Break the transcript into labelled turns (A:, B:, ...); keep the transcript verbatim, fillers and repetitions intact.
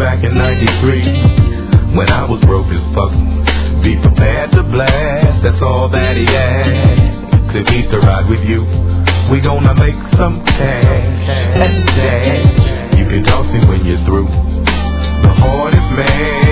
A: back in ninety-three, when I was broke as fuck. Be prepared to blast, that's all that he asked. Took East to ride with you, we gonna make some cash. And dash, you can toss me when you're through. The hardest man